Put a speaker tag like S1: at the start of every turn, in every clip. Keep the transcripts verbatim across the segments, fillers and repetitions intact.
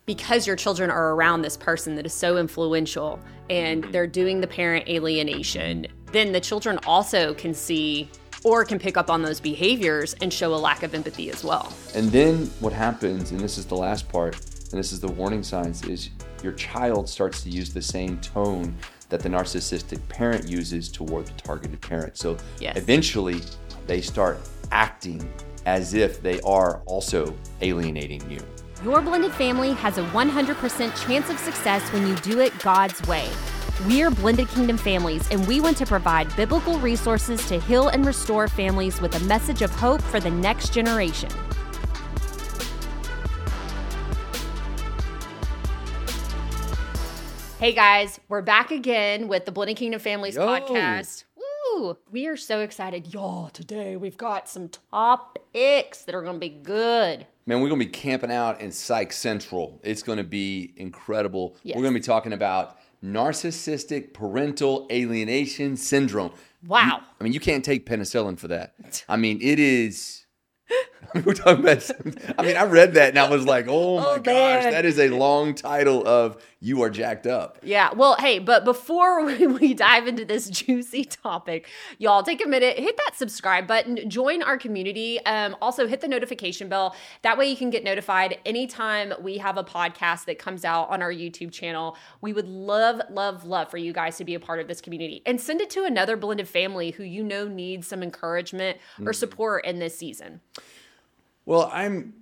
S1: Because your children are around this person that is so influential and they're doing the parent alienation, then the children also can see or can pick up on those behaviors and show a lack of empathy as well.
S2: And then what happens, and this is the last part, and this is the warning signs, is your child starts to use the same tone that the narcissistic parent uses toward the targeted parent. So
S1: yes.
S2: Eventually they start acting as if they are also alienating you.
S1: Your blended family has a one hundred percent chance of success when you do it God's way. We are Blended Kingdom Families, and we want to provide biblical resources to heal and restore families with a message of hope for the next generation. Hey guys, we're back again with the Blended Kingdom Families
S2: Yo.
S1: podcast. Woo! We are so excited. Y'all, today we've got some topics that are going to be good.
S2: Man, we're going to be camping out in Psych Central. It's going to be incredible.
S1: Yes.
S2: We're going to be talking about narcissistic parental alienation syndrome.
S1: Wow.
S2: You, I mean, you can't take penicillin for that. I mean, it is... I mean, we're talking about... I mean, I read that and I was like, oh my
S1: Oh,
S2: gosh,
S1: man.
S2: that is a long title of You Are Jacked Up.
S1: Yeah, well, hey, but before we, we dive into this juicy topic, y'all take a minute, hit that subscribe button, join our community. Um, also, hit the notification bell. That way you can get notified anytime we have a podcast that comes out on our YouTube channel. We would love, love, love for you guys to be a part of this community. And send it to another blended family who you know needs some encouragement or support in this season.
S2: Well, I'm...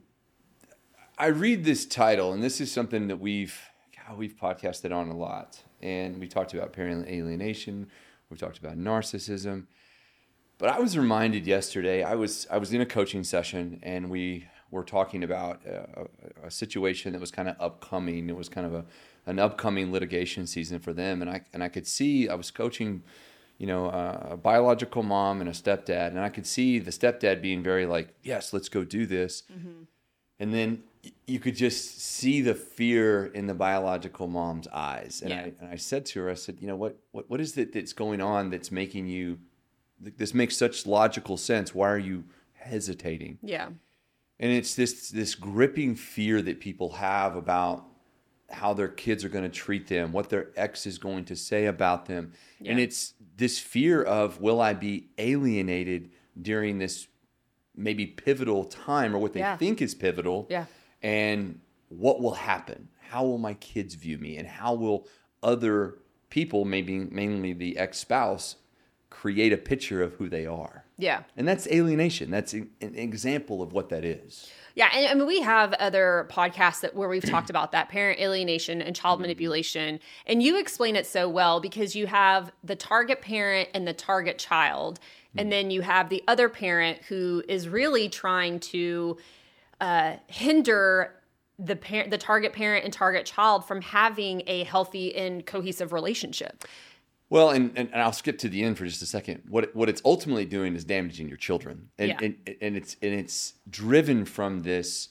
S2: I read this title, and this is something that we've... We've podcasted on a lot, and we talked about parent alienation. We've talked about narcissism, but I was reminded yesterday. I was I was in a coaching session, and we were talking about a, a situation that was kind of upcoming. It was kind of a an upcoming litigation season for them, and I and I could see I was coaching, you know, a biological mom and a stepdad, and I could see the stepdad being very like, "Yes, let's go do this," mm-hmm. and then you could just see the fear in the biological mom's eyes. And,
S1: yeah.
S2: I, and I said to her, I said, you know, what, what, what is it that's going on that's making you, this makes such logical sense. Why are you hesitating?
S1: Yeah.
S2: And it's this, this gripping fear that people have about how their kids are going to treat them, what their ex is going to say about them. Yeah. And it's this fear of, will I be alienated during this maybe pivotal time, or what they
S1: yeah.
S2: think is pivotal?
S1: Yeah.
S2: And what will happen? How will my kids view me? And how will other people, maybe mainly the ex-spouse, create a picture of who they are?
S1: Yeah.
S2: And that's alienation. That's an example of what that is.
S1: Yeah, and I mean, we have other podcasts that where we've talked about that, parent alienation and child manipulation. And you explain it so well because you have the target parent and the target child. And then you have the other parent who is really trying to uh, hinder the parent, the target parent and target child from having a healthy and cohesive relationship.
S2: Well, and, and, and I'll skip to the end for just a second. What what it's ultimately doing is damaging your children, and
S1: yeah.
S2: and, and it's and it's driven from this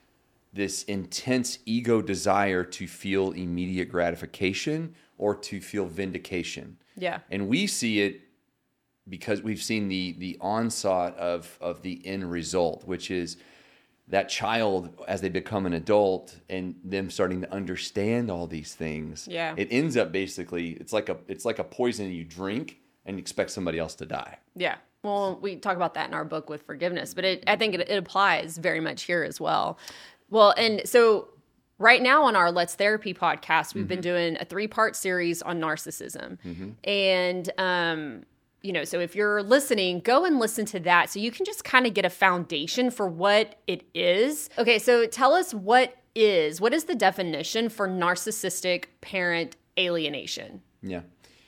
S2: this intense ego desire to feel immediate gratification or to feel vindication.
S1: Yeah,
S2: and we see it because we've seen the the onslaught of of the end result, which is that child as they become an adult and them starting to understand all these things.
S1: Yeah.
S2: It ends up basically, it's like a it's like a poison you drink and expect somebody else to die.
S1: Yeah. Well, we talk about that in our book with forgiveness, but it, I think it, it applies very much here as well. Well, and so right now on our Let's Therapy podcast, we've mm-hmm. been doing a three-part series on narcissism. Mm-hmm. And, um, you know, so if you're listening, go and listen to that so you can just kind of get a foundation for what it is. Okay, so tell us what is, what is the definition for narcissistic parent alienation?
S2: Yeah.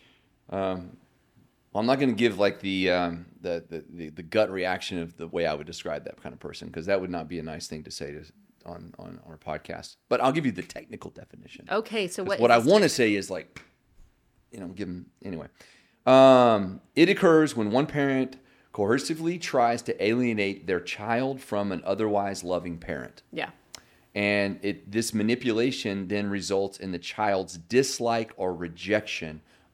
S2: Um, well, I'm not going to give like the, um, the, the, the, the gut reaction of the way I would describe that kind of person, because that would not be a nice thing to say to, on, on our podcast. But I'll give you the technical definition.
S1: Okay, so what
S2: What I want to say is like, you know, give them, anyway. Um, it occurs when one parent coercively tries to alienate their child from an otherwise loving parent.
S1: Yeah.
S2: And it this manipulation then results in the child's dislike or rejection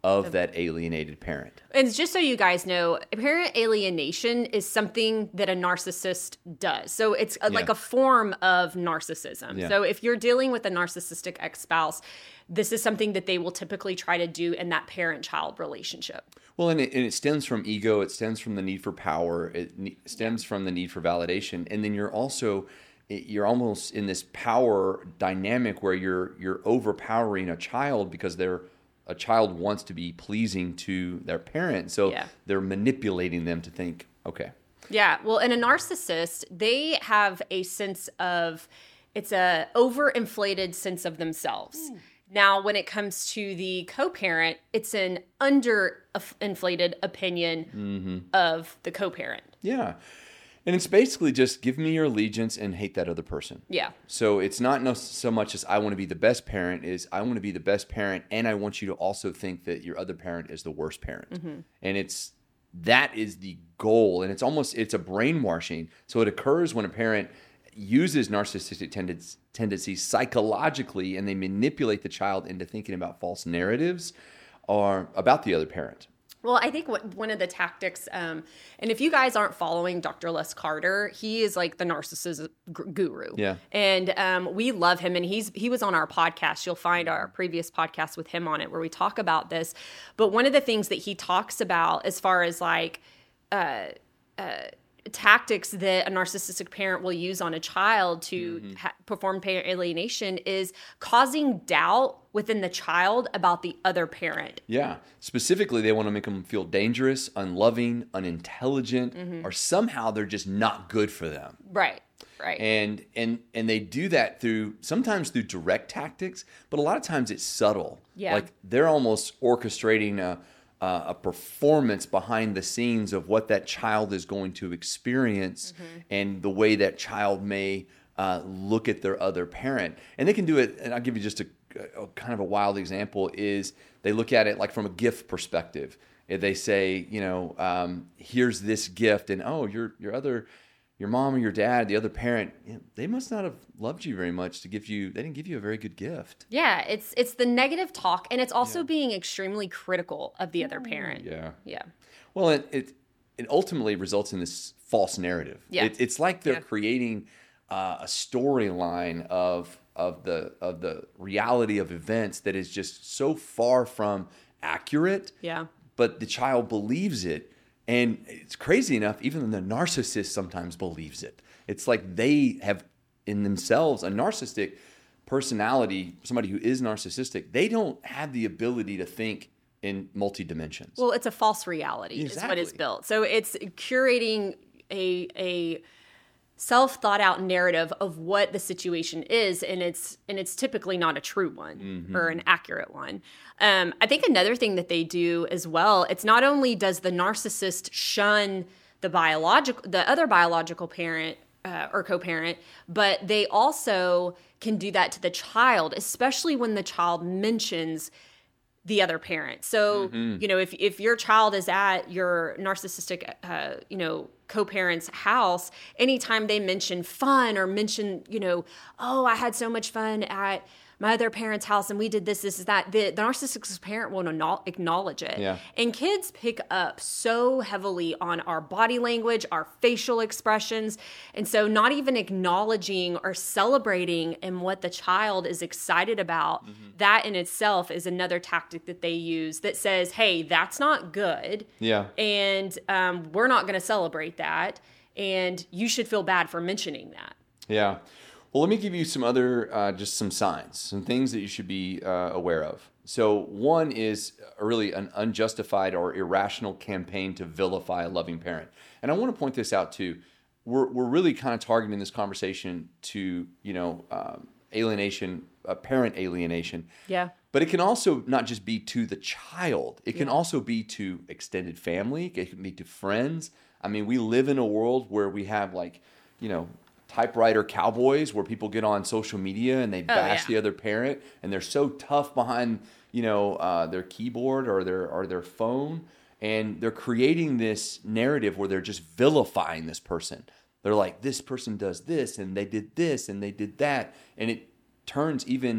S2: of that alienated parent.
S1: And just so you guys know, parent alienation is something that a narcissist does. So it's a,
S2: Yeah.
S1: like a form of narcissism.
S2: Yeah.
S1: So if you're dealing with a narcissistic ex-spouse, this is something that they will typically try to do in that parent-child relationship.
S2: Well, and it, and it stems from ego. It stems from the need for power. It ne- stems from the need for validation. And then you're also, you're almost in this power dynamic where you're you're overpowering a child because they're a child wants to be pleasing to their parent. So
S1: Yeah.
S2: they're manipulating them to think, okay.
S1: Yeah. Well, in a narcissist, they have a sense of, it's a overinflated sense of themselves. Ooh. Now, when it comes to the co-parent, it's an underinflated opinion mm-hmm. of the co-parent.
S2: Yeah. And it's basically just give me your allegiance and hate that other person.
S1: Yeah.
S2: So it's not no, so much as I want to be the best parent, is I want to be the best parent, and I want you to also think that your other parent is the worst parent. Mm-hmm. And it's that is the goal, and it's almost it's a brainwashing. So it occurs when a parent uses narcissistic tendencies, tendencies psychologically, and they manipulate the child into thinking about false narratives or about the other parent.
S1: Well, I think what, one of the tactics, um, and if you guys aren't following Doctor Les Carter, he is like the narcissist guru.
S2: Yeah.
S1: And um, we love him. And he's he was on our podcast. You'll find our previous podcast with him on it where we talk about this. But one of the things that he talks about as far as like uh, uh, tactics that a narcissistic parent will use on a child to mm-hmm. ha- perform parent alienation is causing doubt within the child about the other parent.
S2: Yeah. Specifically, they want to make them feel dangerous, unloving, unintelligent, mm-hmm. or somehow they're just not good for them.
S1: Right. Right.
S2: And and and they do that through sometimes through direct tactics, but a lot of times it's subtle.
S1: Yeah.
S2: Like they're almost orchestrating a Uh, a performance behind the scenes of what that child is going to experience mm-hmm. and the way that child may uh, look at their other parent. And they can do it, and I'll give you just a, a kind of a wild example, is they look at it like from a gift perspective. If they say, you know, um, here's this gift, and oh, your your other, your mom or your dad, the other parent, you know, they must not have loved you very much to give you, they didn't give you a very good gift.
S1: Yeah, it's it's the negative talk, and it's also yeah. being extremely critical of the other parent.
S2: Yeah.
S1: Yeah.
S2: Well, it it, it ultimately results in this false narrative.
S1: Yeah.
S2: It, it's like they're
S1: yeah.
S2: creating uh, a storyline of of the of the reality of events that is just so far from accurate.
S1: Yeah.
S2: But the child believes it. And it's crazy enough, even the narcissist sometimes believes it. It's like they have in themselves a narcissistic personality, somebody who is narcissistic. They don't have the ability to think in multi-dimensions.
S1: Well, it's a false reality
S2: exactly.
S1: is what it's built. So it's curating a a self-thought out narrative of what the situation is, and it's and it's typically not a true one mm-hmm. or an accurate one. Um, I think another thing that they do as well, it's not only does the narcissist shun the biological, the other biological parent uh, or co-parent, but they also can do that to the child, especially when the child mentions the other parent. So, mm-hmm. you know, if if your child is at your narcissistic, uh, you know, co-parent's house, anytime they mention fun or mention, you know, oh, I had so much fun at my other parent's house and we did this, this, is that, the, the narcissistic parent will acknowledge it.
S2: Yeah.
S1: And kids pick up so heavily on our body language, our facial expressions. And so not even acknowledging or celebrating in what the child is excited about, mm-hmm. that in itself is another tactic that they use that says, hey, that's not good.
S2: Yeah.
S1: And um, we're not going to celebrate that. And you should feel bad for mentioning that.
S2: Yeah. Well, let me give you some other, uh, just some signs, some things that you should be uh, aware of. So one is really an unjustified or irrational campaign to vilify a loving parent. And I want to point this out too. We're we're really kind of targeting this conversation to, you know, um, alienation, uh, parent alienation.
S1: Yeah.
S2: But it can also not just be to the child. It can
S1: yeah.
S2: also be to extended family. It can be to friends. I mean, we live in a world where we have like, you know, typewriter cowboys where people get on social media and they bash
S1: oh, yeah.
S2: the other parent and they're so tough behind, you know, uh, their keyboard or their or their phone, and they're creating this narrative where they're just vilifying this person. They're like, this person does this and they did this and they did that, and it turns even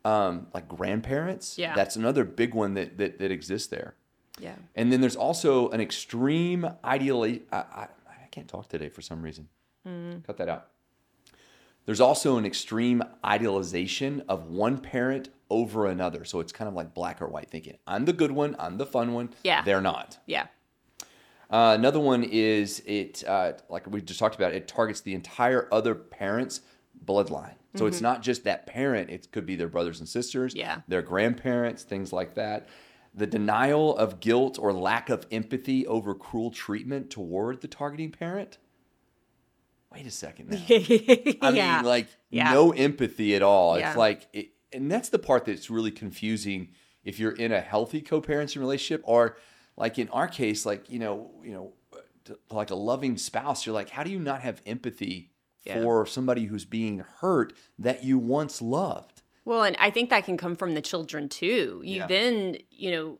S2: Um, like grandparents.
S1: Yeah.
S2: That's another big one that, that, that exists there.
S1: Yeah.
S2: And then there's also an extreme ideal. I, I, I can't talk today for some reason. Mm. Cut that out. There's also an extreme idealization of one parent over another. So it's kind of like black or white thinking. I'm the good one. I'm the fun one.
S1: Yeah.
S2: They're not.
S1: Yeah.
S2: Uh, another one is it, uh, like we just talked about, it targets the entire other parent's bloodline. So mm-hmm. it's not just that parent. It could be their brothers and sisters,
S1: yeah.
S2: their grandparents, things like that. The denial of guilt or lack of empathy over cruel treatment toward the targeting parent. Wait a second now. I
S1: yeah.
S2: mean, like
S1: yeah.
S2: no empathy at all.
S1: Yeah.
S2: It's like, it, and that's the part that's really confusing if you're in a healthy co-parenting relationship, or like in our case, like, you know, you know, like a loving spouse, you're like, how do you not have empathy yeah. for somebody who's being hurt that you once loved?
S1: Well, and I think that can come from the children too. You yeah. then, you know,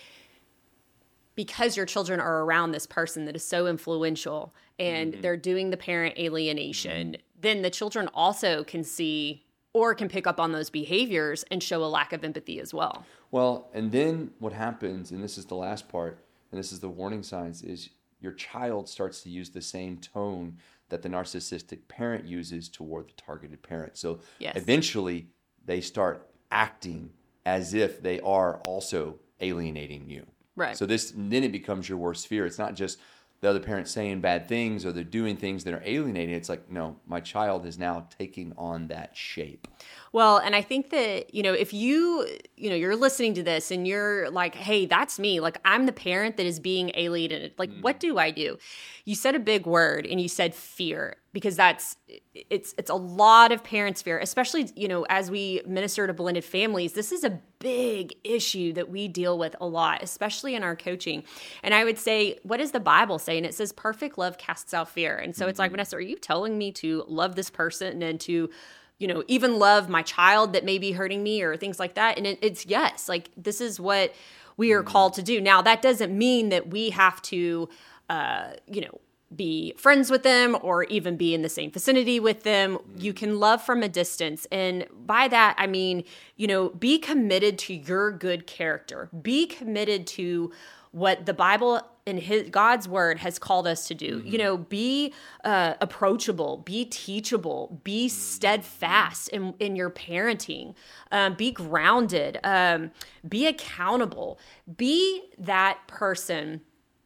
S1: because your children are around this person that is so influential and mm-hmm. they're doing the parent alienation, mm-hmm. then the children also can see or can pick up on those behaviors and show a lack of empathy as well.
S2: Well, and then what happens, and this is the last part, and this is the warning signs, is your child starts to use the same tone that the narcissistic parent uses toward the targeted parent. So
S1: yes.
S2: eventually they start acting as if they are also alienating you.
S1: Right.
S2: So this then it becomes your worst fear. It's not just the other parent saying bad things or they're doing things that are alienating. It's like, no, my child is now taking on that shape.
S1: Well, and I think that, you know, if you, you know, you're listening to this and you're like, hey, that's me. Like, I'm the parent that is being alienated. Like, mm. what do I do? You said a big word and you said fear, because that's, it's, it's a lot of parents' fear, especially, you know, as we minister to blended families. This is a big issue that we deal with a lot, especially in our coaching. And I would say, what does the Bible say? And it says perfect love casts out fear. And so mm-hmm. it's like, Vanessa, are you telling me to love this person and to, you know, even love my child that may be hurting me or things like that? And it, it's yes, like this is what we are called to do. Now, that doesn't mean that we have to, uh, you know, be friends with them or even be in the same vicinity with them. You can love from a distance. And by that, I mean, you know, be committed to your good character. Be committed to what the Bible and his, God's word has called us to do. Mm-hmm. You know, be uh, approachable, be teachable, be steadfast in, in your parenting, um, be grounded, um, be accountable, be that person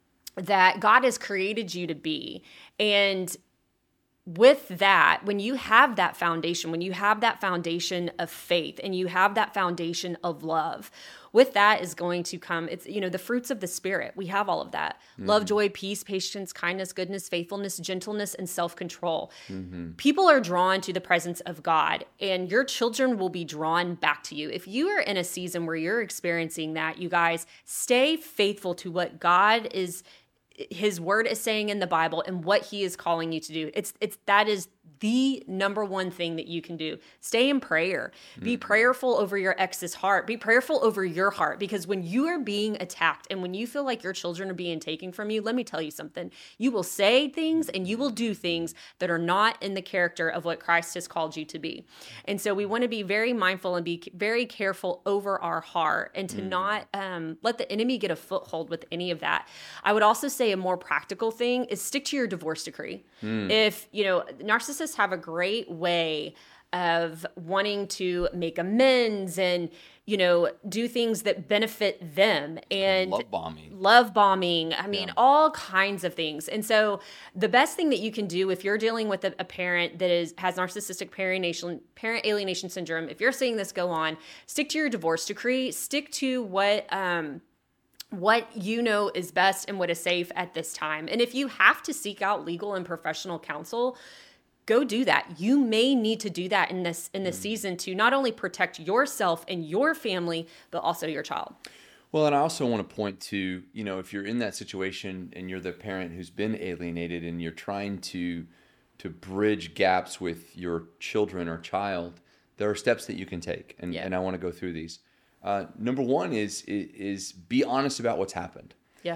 S1: that God has created you to be. And with that, when you have that foundation, when you have that foundation of faith and you have that foundation of love, with that is going to come, it's, you know, the fruits of the Spirit. We have all of that. Mm-hmm. Love, joy, peace, patience, kindness, goodness, faithfulness, gentleness, and self-control. Mm-hmm. People are drawn to the presence of God, and your children will be drawn back to you. If you are in a season where you're experiencing that, you guys, stay faithful to what God is, his word is saying in the Bible and what he is calling you to do. It's, it's, that is the number one thing that you can do. Stay in prayer. Mm-hmm. Be prayerful over your ex's heart. Be prayerful over your heart, because when you are being attacked and when you feel like your children are being taken from you, let me tell you something. You will say things and you will do things that are not in the character of what Christ has called you to be. And so we want to be very mindful and be very careful over our heart and to mm-hmm. not um, let the enemy get a foothold with any of that. I would also say a more practical thing is stick to your divorce decree. Mm. If, you know, narcissists have a great way of wanting to make amends and, you know, do things that benefit them, and
S2: love bombing,
S1: love bombing. I mean,
S2: yeah. all
S1: kinds of things. And so the best thing that you can do if you're dealing with a, a parent that is has narcissistic parent alienation, parent alienation syndrome, if you're seeing this go on, stick to your divorce decree, stick to what, um, what you know is best and what is safe at this time. And if you have to seek out legal and professional counsel, go do that. You may need to do that in this in this mm. season to not only protect yourself and your family, but also your child.
S2: Well, and I also want to point to, you know, if you're in that situation and you're the parent who's been alienated and you're trying to to bridge gaps with your children or child, there are steps that you can take, and, yeah. and I want to go through these. Uh, number one is, is is be honest about what's happened.
S1: Yeah,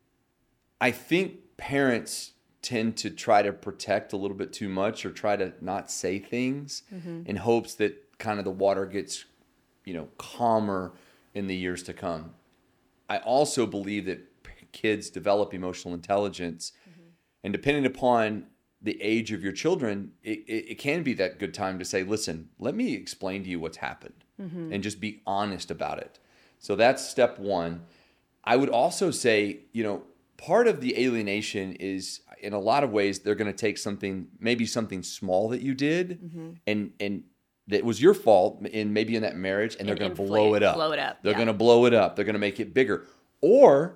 S2: I think parents tend to try to protect a little bit too much or try to not say things mm-hmm. in hopes that kind of the water gets, you know, calmer in the years to come. I also believe that kids develop emotional intelligence, mm-hmm. and depending upon the age of your children, it, it, it can be that good time to say, listen, let me explain to you what's happened, mm-hmm. and just be honest about it. So that's step one. I would also say, you know, part of the alienation is, in a lot of ways, they're going to take something, maybe something small that you did, mm-hmm. and and that was your fault, in maybe in that marriage, and, and they're going to blow it up.
S1: Blow it up.
S2: They're
S1: yeah.
S2: going to blow it up. They're going to make it bigger. Or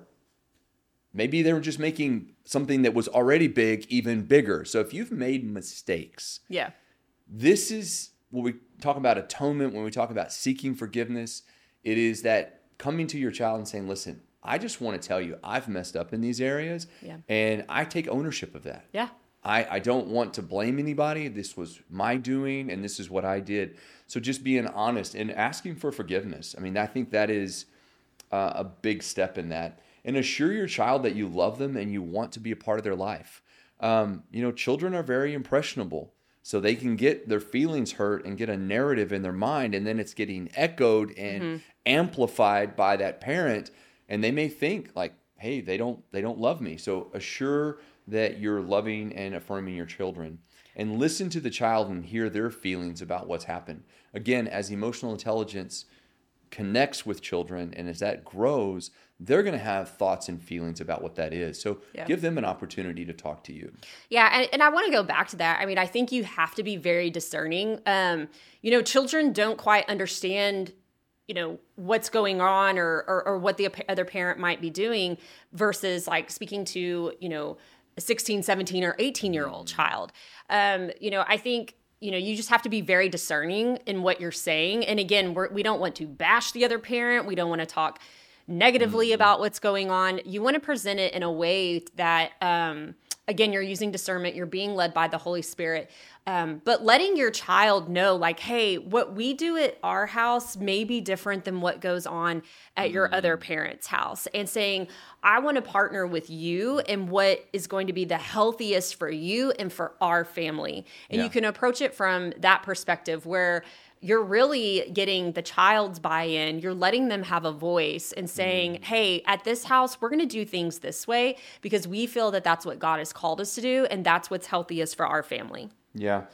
S2: maybe they were just making something that was already big even bigger. So if you've made mistakes,
S1: yeah,
S2: this is when we talk about atonement, when we talk about seeking forgiveness, it is that coming to your child and saying, listen, I just want to tell you I've messed up in these areas,
S1: yeah.
S2: and I take ownership of that.
S1: Yeah.
S2: I, I don't want to blame anybody. This was my doing, and this is what I did. So just being honest and asking for forgiveness. I mean, I think that is uh, a big step in that. And assure your child that you love them and you want to be a part of their life. Um, you know, children are very impressionable. So they can get their feelings hurt and get a narrative in their mind, and then it's getting echoed and mm-hmm. amplified by that parent. And they may think like, hey, they don't they don't love me. So assure that you're loving and affirming your children, and listen to the child and hear their feelings about what's happened. Again, as emotional intelligence connects with children and as that grows, they're going to have thoughts and feelings about what that is. So yeah. give them an opportunity to talk to you.
S1: Yeah. And, and I want to go back to that. I mean, I think you have to be very discerning. Um, you know, children don't quite understand, you know, what's going on, or, or, or what the other parent might be doing, versus like speaking to, you know, a sixteen, seventeen, or eighteen year old child. Um, you know, I think, you know, you just have to be very discerning in what you're saying. And again, we're, we don't want to bash the other parent. We don't want to talk negatively mm-hmm. about what's going on. You want to present it in a way that, um, again, you're using discernment, you're being led by the Holy Spirit, um, but letting your child know, like, hey, what we do at our house may be different than what goes on at your mm-hmm. other parent's house, and saying, I want to partner with you in what is going to be the healthiest for you and for our family. And yeah. you can approach it from that perspective, where you're really getting the child's buy-in. You're letting them have a voice and saying, mm. hey, at this house, we're going to do things this way because we feel that that's what God has called us to do, and that's what's healthiest for our family.
S2: Yeah.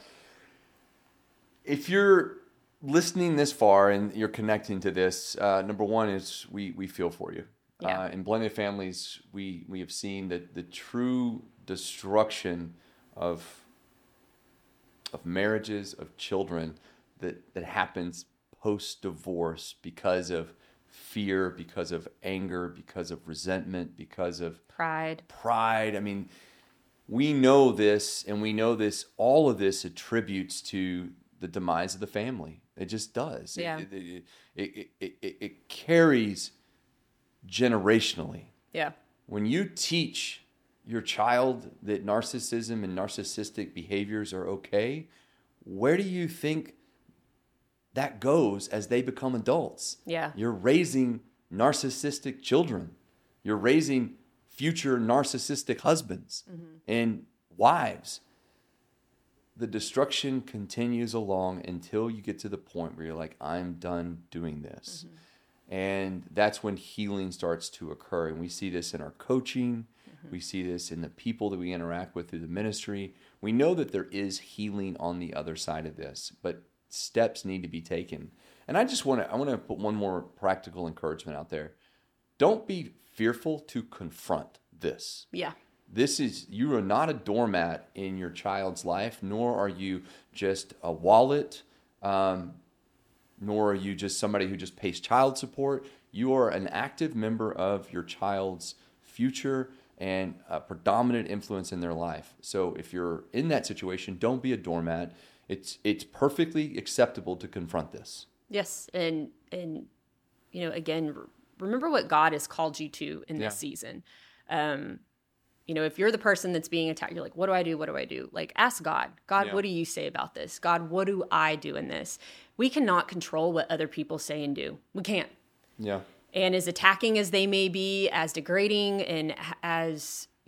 S2: If you're listening this far and you're connecting to this, uh, number one is we we feel for you.
S1: Yeah.
S2: Uh, in blended families, we, we have seen that the true destruction of of marriages, of children, that, that happens post-divorce because of fear, because of anger, because of resentment, because of
S1: pride.
S2: Pride. I mean, we know this, and we know this, all of this attributes to the demise of the family. It just does.
S1: Yeah.
S2: It, it, it, it, it, it carries generationally.
S1: Yeah.
S2: When you teach your child that narcissism and narcissistic behaviors are okay, where do you think that goes as they become adults?
S1: Yeah.
S2: You're raising narcissistic children. You're raising future narcissistic husbands mm-hmm. and wives. The destruction continues along until you get to the point where you're like, I'm done doing this. Mm-hmm. And that's when healing starts to occur. And we see this in our coaching. Mm-hmm. We see this in the people that we interact with through the ministry. We know that there is healing on the other side of this, but steps need to be taken. And I just want to I want to put one more practical encouragement out there. Don't be fearful to confront this.
S1: Yeah.
S2: This is, you are not a doormat in your child's life, nor are you just a wallet, um, nor are you just somebody who just pays child support. You are an active member of your child's future and a predominant influence in their life. So if you're in that situation, don't be a doormat. It's it's perfectly acceptable to confront this.
S1: Yes, and and you know, again, remember what God has called you to in this yeah. season. Um, you know, if you're the person that's being attacked, you're like, what do I do? What do I do? Like, ask God. God, yeah. what do you say about this? God, what do I do in this? We cannot control what other people say and do. We can't.
S2: Yeah.
S1: And as attacking as they may be, as degrading and as,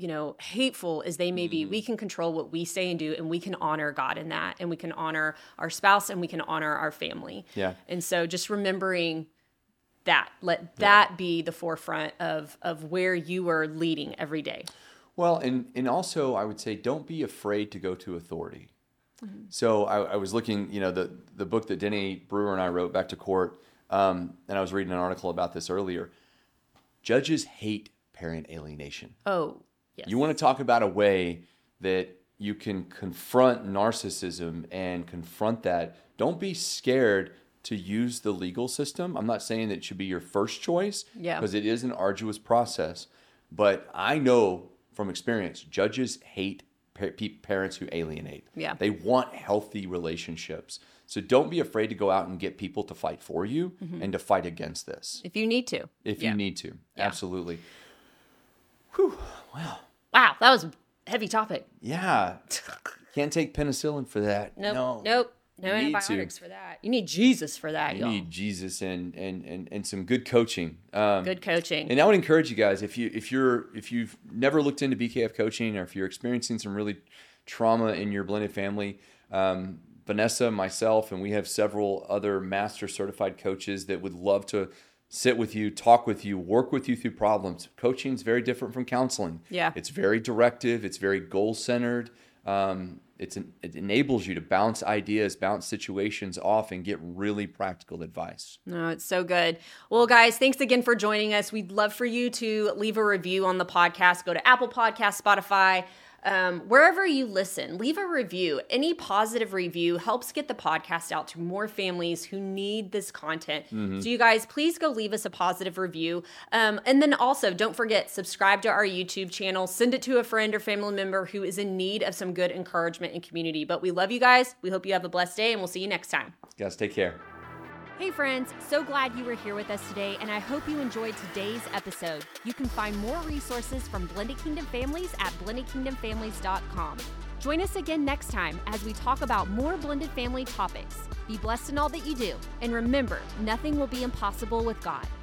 S1: you know, hateful as they may be, we can control what we say and do, and we can honor God in that, and we can honor our spouse, and we can honor our family.
S2: Yeah.
S1: And so just remembering that, let that yeah. be the forefront of of where you are leading every day.
S2: Well, and and also I would say don't be afraid to go to authority. Mm-hmm. So I, I was looking, you know, the the book that Denny Brewer and I wrote, Back to Court, um, and I was reading an article about this earlier. Judges hate parent alienation.
S1: Oh, yes.
S2: You want to talk about a way that you can confront narcissism and confront that. Don't be scared to use the legal system. I'm not saying that it should be your first choice,
S1: yeah,
S2: because it is an arduous process. But I know from experience, judges hate parents who alienate.
S1: Yeah.
S2: They want healthy relationships. So don't be afraid to go out and get people to fight for you mm-hmm. and to fight against this.
S1: If you need to.
S2: If
S1: yeah.
S2: you need to.
S1: Yeah.
S2: Absolutely. Whew. Wow.
S1: Wow. That was a heavy topic.
S2: Yeah. Can't take penicillin for that.
S1: Nope.
S2: No.
S1: Nope. No you antibiotics for that. You need Jesus for that,
S2: you
S1: y'all.
S2: You need Jesus and, and, and, and some good coaching. Um,
S1: good coaching.
S2: And I would encourage you guys, if you if you're if you've never looked into B K F coaching, or if you're experiencing some really trauma in your blended family, um, Vanessa, myself, and we have several other master certified coaches that would love to sit with you, talk with you, work with you through problems. Coaching is very different from counseling.
S1: Yeah.
S2: It's very directive. It's very goal-centered. Um, it's an, it enables you to bounce ideas, bounce situations off, and get really practical advice.
S1: No, it's so good. Well, guys, thanks again for joining us. We'd love for you to leave a review on the podcast. Go to Apple Podcasts, Spotify, Um, wherever you listen, leave a review. Any positive review helps get the podcast out to more families who need this content. Mm-hmm. So you guys, please go leave us a positive review. Um, and then also, don't forget, subscribe to our YouTube channel. Send it to a friend or family member who is in need of some good encouragement and community. But we love you guys. We hope you have a blessed day, and we'll see you next time.
S2: Guys, take care.
S1: Hey friends, so glad you were here with us today, and I hope you enjoyed today's episode. You can find more resources from Blended Kingdom Families at blended kingdom families dot com. Join us again next time as we talk about more blended family topics. Be blessed in all that you do, and remember, nothing will be impossible with God.